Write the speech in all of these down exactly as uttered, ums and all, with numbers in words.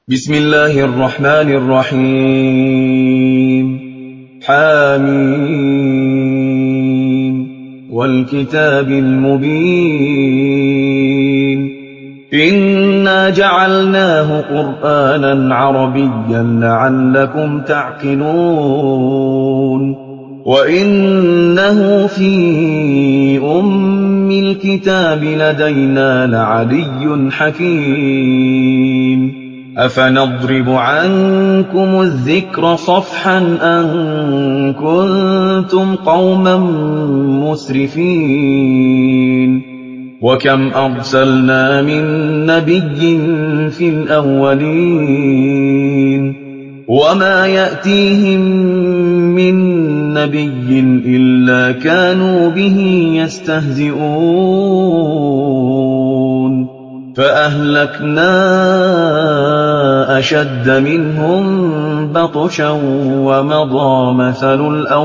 بسم الله الرحمن الرحيم. حاميم والكتاب المبين إنا جعلناه قرآنا عربيا لعلكم تعقلون وإنه في أم الكتاب لدينا لعلي حكيم أفنضرب عنكم الذكر صفحا أن كنتم قوما مسرفين وكم أرسلنا من نبي في الأولين وما يأتيهم من نبي إلا كانوا به يستهزئون فأهلكنا أشد منهم بطشا ومضى مثل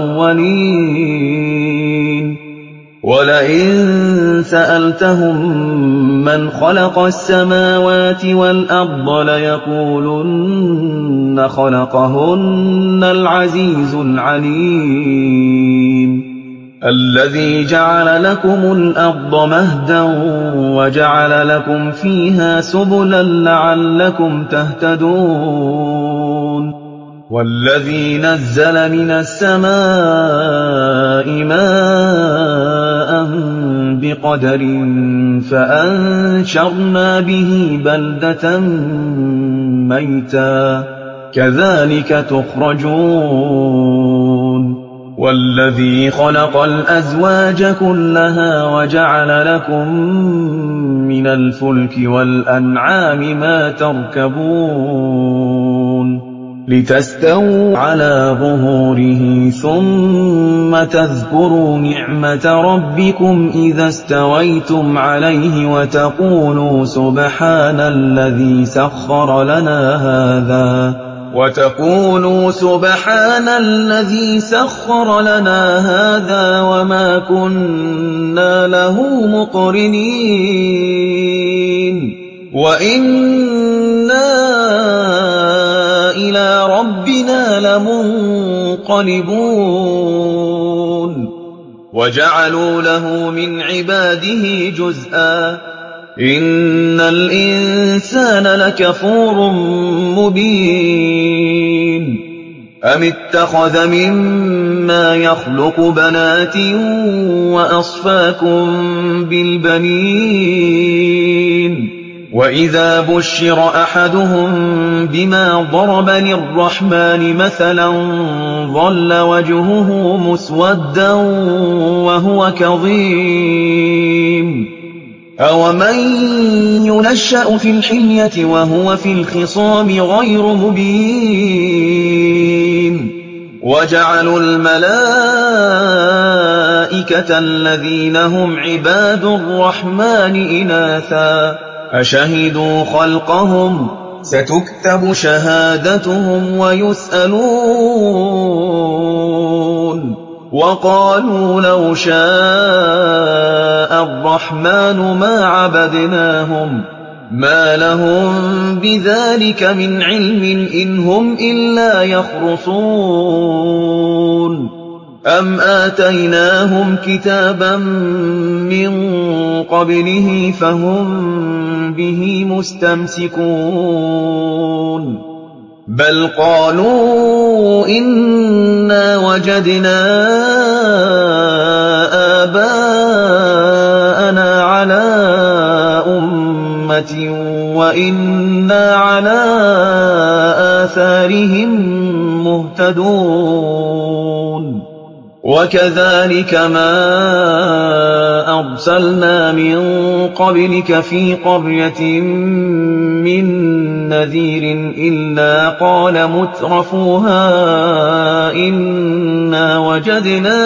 الأولين ولئن سألتهم من خلق السماوات والأرض ليقولن خلقهن العزيز العليم الذي جعل لكم الأرض مهدا وجعل لكم فيها سبلا لعلكم تهتدون والذي نزل من السماء ماء بقدر فأنشرنا به بلدة ميتا كذلك تخرجون والذي خلق الأزواج كلها وجعل لكم من الفلك والأنعام ما تركبون لتستووا على ظهوره ثم تذكروا نعمة ربكم إذا استويتم عليه وتقولوا سبحان الذي سخر لنا هذا وتقولوا سبحان الذي سخر لنا هذا وما كنا له مقرنين وإنا إلى ربنا لمنقلبون وجعلوا له من عباده جزءا إن الإنسان لكفور مبين أم اتخذ مما يخلق بنات وأصفاكم بالبنين وإذا بشر أحدهم بما ضرب للرحمن مثلا ظل وجهه مسودا وهو كظيم أومن ينشأ في الحلية وهو في الخصام غير مبين وجعلوا الملائكة الذين هم عباد الرحمن إناثا أشهدوا خلقهم ستكتب شهادتهم ويسألون وقالوا لو شاء الرحمن ما عبدناهم ما لهم بذلك من علم إن هم إلا يخرصون أم آتيناهم كتابا من قبله فهم به مستمسكون بل قالوا إنا وجدنا آباءنا على أمة وإنا على آثارهم مهتدون وكذلك ما أرسلنا من قبلك في قرية من نذير إلا قال مترفوها إنا وجدنا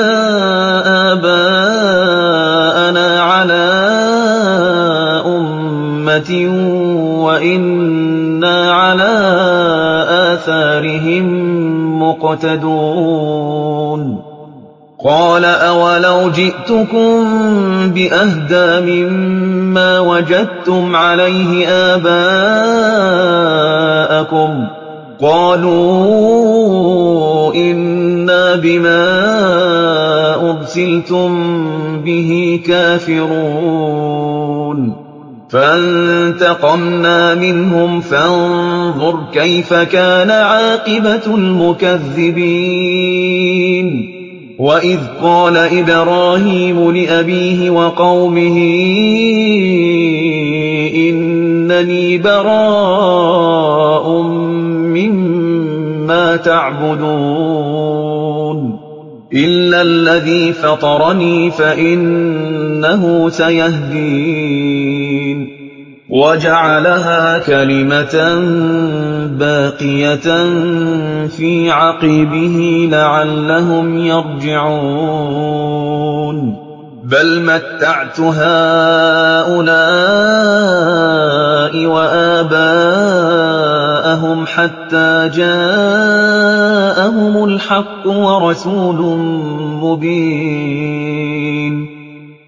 آباءنا على أمة وإنا على آثارهم مقتدون قال أولو جئتكم بأهدى مما وجدتم عليه آباءكم آباءكم ۖ قالوا إنا بما أرسلتم به كافرون فانتقمنا منهم فانظر كيف كان عاقبة المكذبين وإذ قال إبراهيم لأبيه وقومه إنني براء مما تعبدون إلا الذي فطرني فإنه سيهدين وجعلها كلمة باقية في عقبه لعلهم يرجعون بل متعت هؤلاء وآباءهم حتى جاءهم الحق ورسول مبين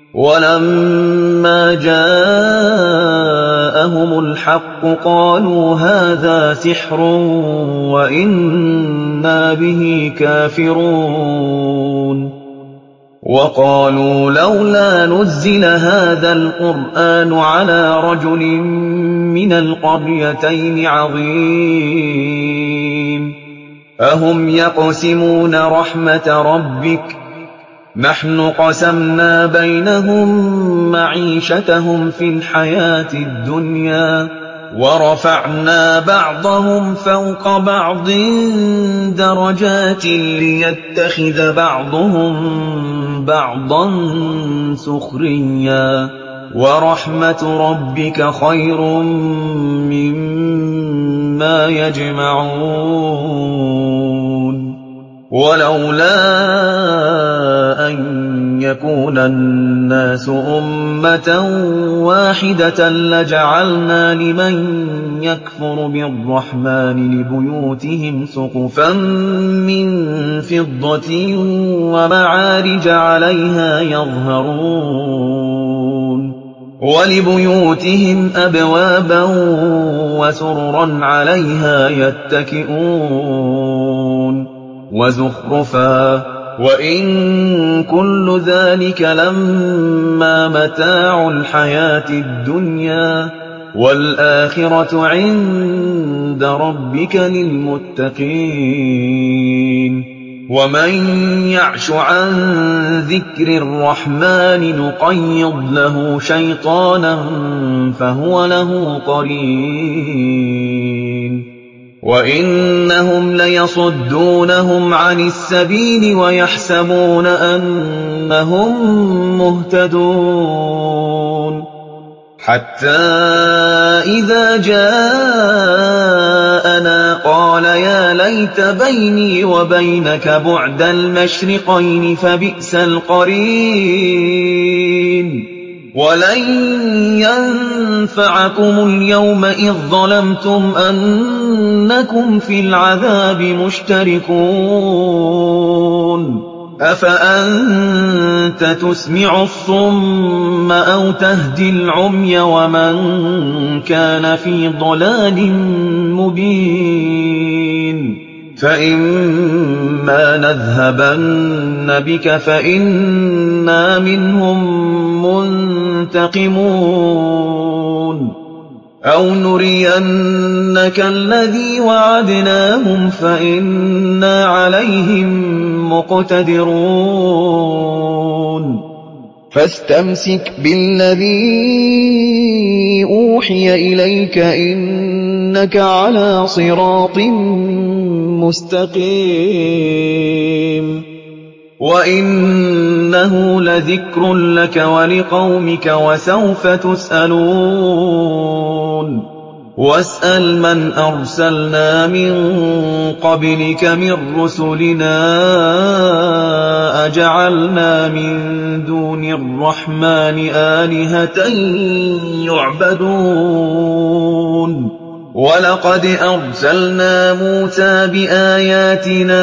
ولما جاءهم الحق قالوا هذا سحر وإنا به كافرون وقالوا لولا نزل هذا القرآن على رجل من القريتين عظيم أهم يقسمون رحمة ربك نحن قسمنا بينهم معيشتهم في الحياة الدنيا ورفعنا بعضهم فوق بعض درجات ليتخذ بعضهم بعضا سخريا ورحمة ربك خير مما يجمعون ولولا أن يكون الناس أمة واحدة لجعلنا لمن يكفر بالرحمن لبيوتهم سقفا من فضة ومعارج عليها يظهرون ولبيوتهم أبوابا وسررا عليها يتكئون وزخرفا وإن كل ذلك لما متاع الحياة الدنيا والآخرة عند ربك للمتقين ومن يعش عن ذكر الرحمن نقيض له شيطانا فهو له قرين وإنهم ليصدونهم عن السبيل ويحسبون أنهم مهتدون حتى إذا جاءنا قال يا ليت بيني وبينك بعد المشرقين فبئس القرين ولن ينفعكم اليوم إذ ظلمتم أنكم في العذاب مشتركون أفأنت تسمع الصم أو تهدي العمي ومن كان في ضلال مبين فإما نذهبن بك فإنا منهم منتقمون أو نرينك الذي وعدناهم فإنا عليهم مقتدرون فاستمسك بالذي أوحي إليك إنك على صراط مستقيم وإنه لذكر لك ولقومك وسوف تسألون واسأل من أرسلنا من قبلك من رسلنا أجعلنا من دون الرحمن آلهة يعبدون ولقد أرسلنا موسى بآياتنا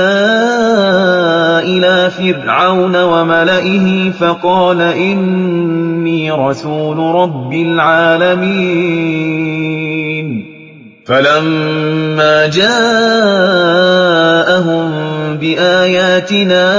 إلى فرعون وملئه فقال إني رسول رب العالمين فلما فَلَمَّا جَاءَهُم بِآيَاتِنَا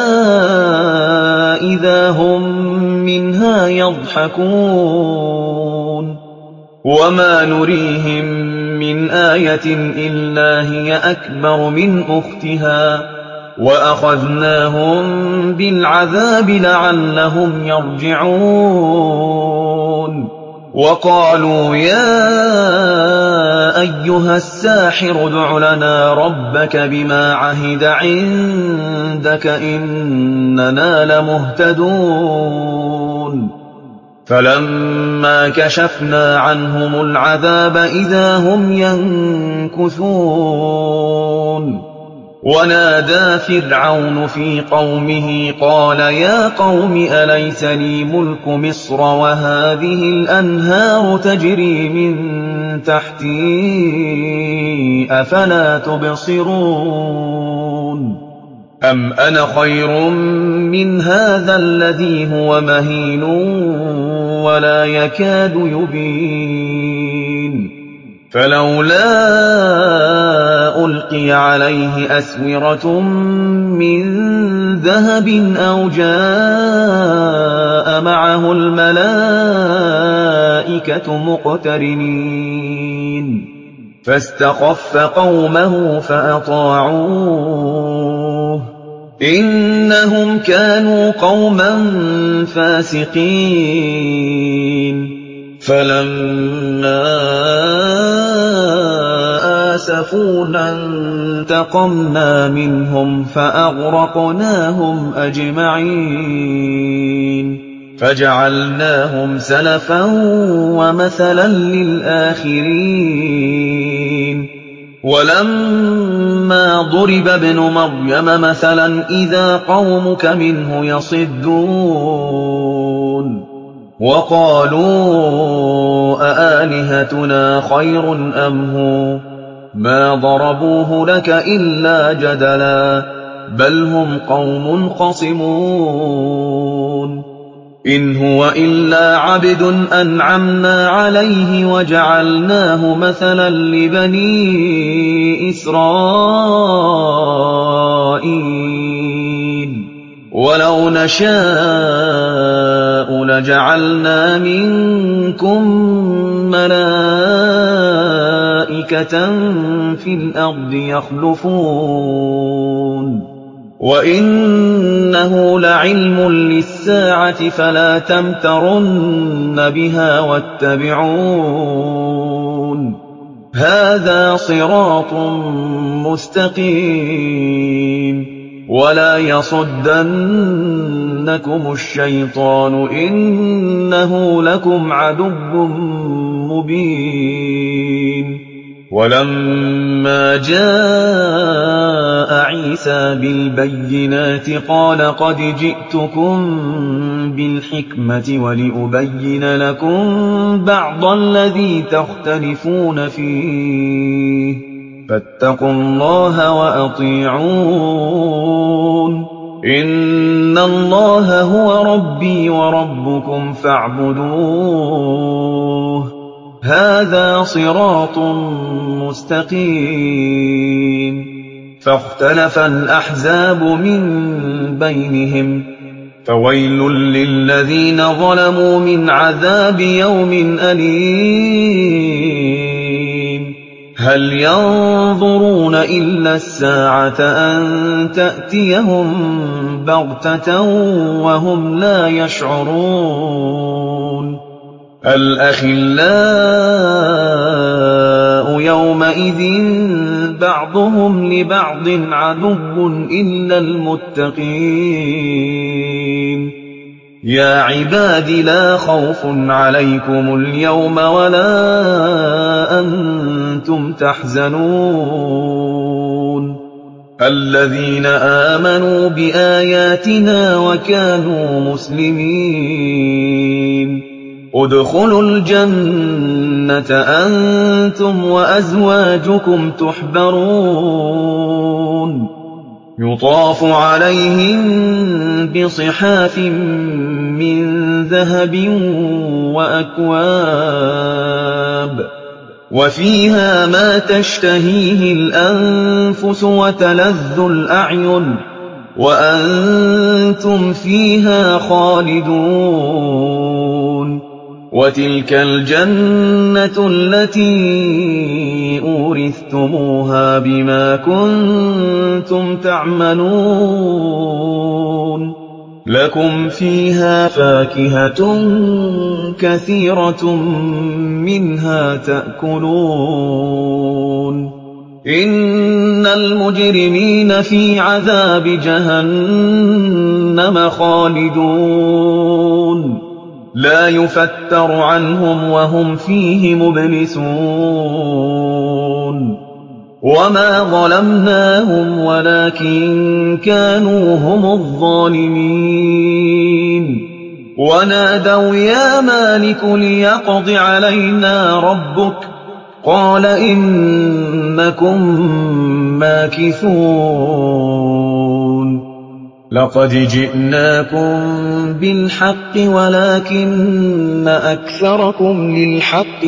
إِذَا هُم مِّنْهَا يَضْحَكُونَ وَمَا نُرِيهِم مِّنْ آيَةٍ إِلَّا هِيَ أَكْبَرُ مِنْ أُخْتِهَا وَأَخَذْنَاهُم بِالْعَذَابِ لَعَلَّهُمْ يَرْجِعُونَ وَقَالُوا يَا أَيُّهَ السَّاحِرُ ادْعُ لَنَا رَبَّكَ بِمَا عَهِدَ عِندَكَ إِنَّنَا لَمُهْتَدُونَ فَلَمَّا كَشَفْنَا عَنْهُمُ الْعَذَابَ إِذَا هُمْ يَنكُثُونَ وَنَادَىٰ فِرْعَوْنُ فِي قَوْمِهِ قَالَ يَا قَوْمِ أَلَيْسَ لِي مُلْكُ مِصْرَ وَهَٰذِهِ الْأَنْهَارُ تَجْرِي مِن تَحْتِي ۖ أَفَلَا تُبْصِرُونَ أَمْ أَنَا خَيْرٌ مِّنْ هَٰذَا الَّذِي هُوَ مَهِينٌ وَلَا يَكَادُ يُبِينُ فَلَوْلَا أُلْقِيَ عَلَيْهِ أَسْوِرَةٌ مِّن ذَهَبٍ أَوْ جَاءَ مَعَهُ الْمَلَائِكَةُ مُقْتَرِنِينَ فَاسْتَخَفَّ قَوْمَهُ فَأَطَاعُوهُ ۚ إِنَّهُمْ كَانُوا قَوْمًا فَاسِقِينَ فَلَمَّا آسَفُونَا انتَقَمْنَا مِنْهُمْ فَأَغْرَقْنَاهُمْ أَجْمَعِينَ فَجَعَلْنَاهُمْ سَلَفًا وَمَثَلًا لِّلْآخِرِينَ وَلَمَّا ضُرِبَ ابْنُ مَرْيَمَ مَثَلًا إِذَا قَوْمُكَ مِنْهُ يَصِدُّونَ وَقَالُوا أَآلِهَتُنَا خَيْرٌ أَمْ هُوَ ۚ مَا ضَرَبُوهُ لَكَ إِلَّا جَدَلًا ۚ بَلْ هُمْ قَوْمٌ خَصِمُونَ إِنْ هُوَ إِلَّا عَبْدٌ أَنْعَمْنَا عَلَيْهِ وَجَعَلْنَاهُ مَثَلًا لِّبَنِي إِسْرَائِيلَ وَلَوْ نَشَاءُ لَجَعَلْنَا مِنكُم مَّلَائِكَةً فِي الْأَرْضِ يَخْلُفُونَ وَإِنَّهُ لَعِلْمٌ لِّلسَّاعَةِ فَلَا تَمْتَرُنَّ بِهَا وَاتَّبِعُونِ ۚ هَٰذَا صِرَاطٌ مُّسْتَقِيمٌ وَلَا يَصُدَّنَّكُمُ الشَّيْطَانُ ۖ إِنَّهُ لَكُمْ عَدُوٌّ مُّبِينٌ وَلَمَّا جَاءَ عِيسَىٰ بِالْبَيِّنَاتِ قَالَ قَدْ جِئْتُكُم بِالْحِكْمَةِ وَلِأُبَيِّنَ لَكُم بَعْضَ الَّذِي تَخْتَلِفُونَ فِيهِ ۖ فَاتَّقُوا اللَّهَ وَأَطِيعُونِ ۚ إِنَّ اللَّهَ هُوَ رَبِّي وَرَبُّكُمْ فَاعْبُدُوهُ ۚ هَٰذَا صِرَاطٌ مُّسْتَقِيمٌ فَاخْتَلَفَ الْأَحْزَابُ مِن بَيْنِهِمْ ۖ فَوَيْلٌ لِّلَّذِينَ ظَلَمُوا مِنْ عَذَابِ يَوْمٍ أَلِيمٍ هَلْ يَنظُرُونَ إِلَّا السَّاعَةَ أَن تَأْتِيَهُم بَغْتَةً وَهُمْ لَا يَشْعُرُونَ الْأَخِلَّاءُ يَوْمَئِذٍ بَعْضُهُمْ لِبَعْضٍ عَدُوٌّ إِلَّا الْمُتَّقِينَ يَا عِبَادِ لَا خَوْفٌ عَلَيْكُمُ الْيَوْمَ وَلَا أَنتُمْ تَحْزَنُونَ الَّذِينَ آمَنُوا بِآيَاتِنَا وَكَانُوا مُسْلِمِينَ ادْخُلُوا الْجَنَّةَ أَنتُمْ وَأَزْوَاجُكُمْ تُحْبَرُونَ يُطَافُ عَلَيْهِم بِصِحَافٍ مِّن ذَهَبٍ وَأَكْوَابٍ وَفِيهَا مَا تَشْتَهِيهِ الْأَنفُسُ وَتَلَذُّ الْأَعْيُنُ وَأَنتُمْ فِيهَا خَالِدُونَ وَتِلْكَ الْجَنَّةُ الَّتِي أُورِثْتُمُوهَا بِمَا كُنتُمْ تَعْمَلُونَ لَكُمْ فِيهَا فَاكِهَةٌ كَثِيرَةٌ مِّنْهَا تَأْكُلُونَ إِنَّ الْمُجْرِمِينَ فِي عَذَابِ جَهَنَّمَ خَالِدُونَ لَا يُفَتَّرُ عَنْهُمْ وَهُمْ فِيهِ مُبْلِسُونَ وَمَا ظَلَمْنَاهُمْ وَلَٰكِن كَانُوا هُمُ الظَّالِمِينَ وَنَادَوْا يَا مَالِكُ لِيَقْضِ عَلَيْنَا رَبُّكَ قَالَ إِنَّكُم مَّاكِثُونَ لَقَدْ جِئْنَاكُم بِالْحَقِّ وَلَٰكِنَّ أَكْثَرَكُمْ لِلْحَقِّ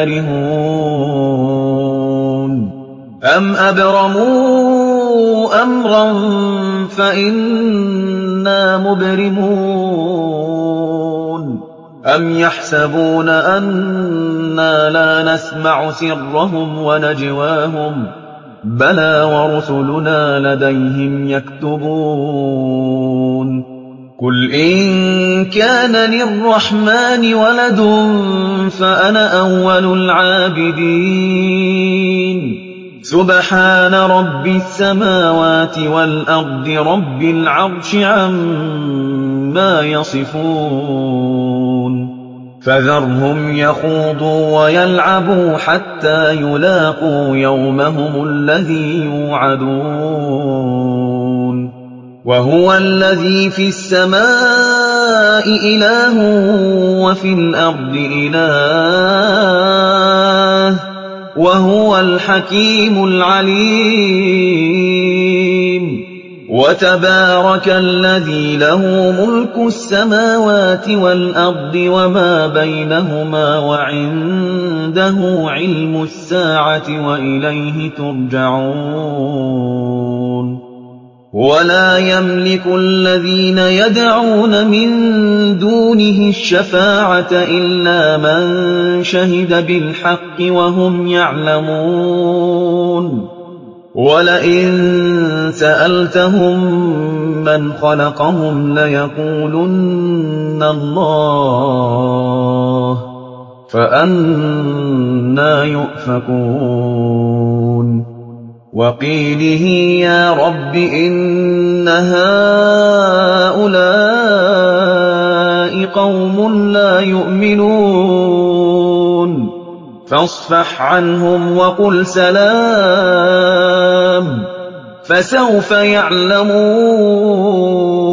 كَارِهُونَ أَمْ أَبْرَمُوا أَمْرًا فَإِنَّا مُبْرِمُونَ أَمْ يَحْسَبُونَ أَنَّا لَا نَسْمَعُ سِرَّهُمْ وَنَجْوَاهُم بَلَىٰ وَرُسُلُنَا لَدَيْهِمْ يَكْتُبُونَ قُلْ إِن كَانَ لِلرَّحْمَٰنِ وَلَدٌ فَأَنَا أَوَّلُ الْعَابِدِينَ سُبْحَانَ رَبِّ السَّمَاوَاتِ وَالْأَرْضِ رَبِّ الْعَرْشِ عَمَّا يَصِفُونَ فَذَرْهُمْ يَخُوضُوا وَيَلْعَبُوا حَتَّىٰ يُلَاقُوا يَوْمَهُمُ الَّذِي يُوعَدُونَ وَهُوَ الَّذِي فِي السَّمَاءِ إِلَٰهٌ وَفِي الْأَرْضِ إِلَٰهٌ وَهُوَ الْحَكِيمُ الْعَلِيمُ وَتَبَارَكَ الَّذِي لَهُ مُلْكُ السَّمَاوَاتِ وَالْأَرْضِ وَمَا بَيْنَهُمَا وَعِندَهُ عِلْمُ السَّاعَةِ وَإِلَيْهِ تُرْجَعُونَ وَلَا يَمْلِكُ الَّذِينَ يَدْعُونَ مِن دُونِهِ الشَّفَاعَةَ إِلَّا مَن شَهِدَ بِالْحَقِّ وَهُمْ يَعْلَمُونَ وَلَئِن سَأَلْتَهُم مَّنْ خَلَقَهُمْ لَيَقُولُنَّ اللَّهُ فَأَنَّىٰ يُؤْفَكُونَ وَقِيلِهِ يَا رَبِّ إِنَّ هَٰؤُلَاءِ قَوْمٌ لَّا يُؤْمِنُونَ فَاصْفَحْ عَنْهُمْ وَقُلْ سَلَامٌ فَسَوْفَ يَعْلَمُونَ